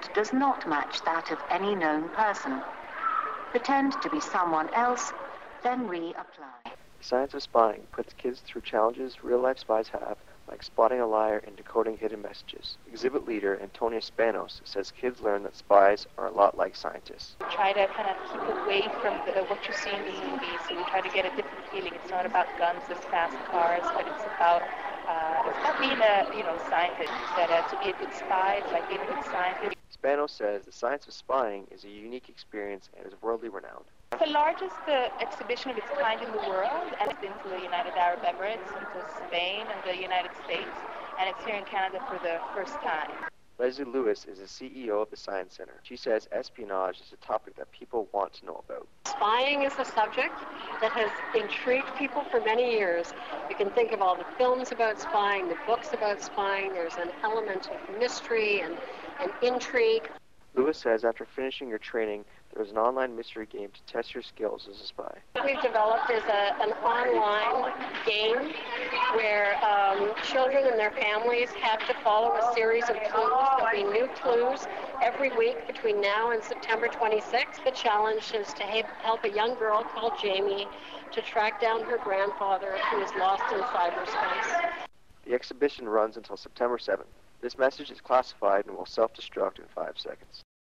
image does not match that of any known person. Pretend to be someone else, then reapply. The science of spying puts kids through challenges real-life spies have, like spotting a liar and decoding hidden messages. Exhibit leader Antonia Spanos says kids learn that spies are a lot like scientists. We try to kind of keep away from what you see in the movies, so we try to get a different feeling. It's not about guns and fast cars, but it's about being a scientist. That to be a good spy is like being a good scientist. Spanos says the science of spying is a unique experience and is worldly renowned. It's the largest exhibition of its kind in the world, and it's been to the United Arab Emirates, and to Spain and the United States, and it's here in Canada for the first time. Leslie Lewis is the CEO of the Science Center. She says espionage is a topic that people want to know about. Spying is a subject that has intrigued people for many years. You can think of all the films about spying, the books about spying. There's an element of mystery and intrigue. Lewis says after finishing your training, there is an online mystery game to test your skills as a spy. What we've developed is an online game where children and their families have to follow a series of clues. There'll be new clues every week between now and September 26th. The challenge is to help a young girl called Jamie to track down her grandfather who is lost in cyberspace. The exhibition runs until September 7th. This message is classified and will self-destruct in 5 seconds.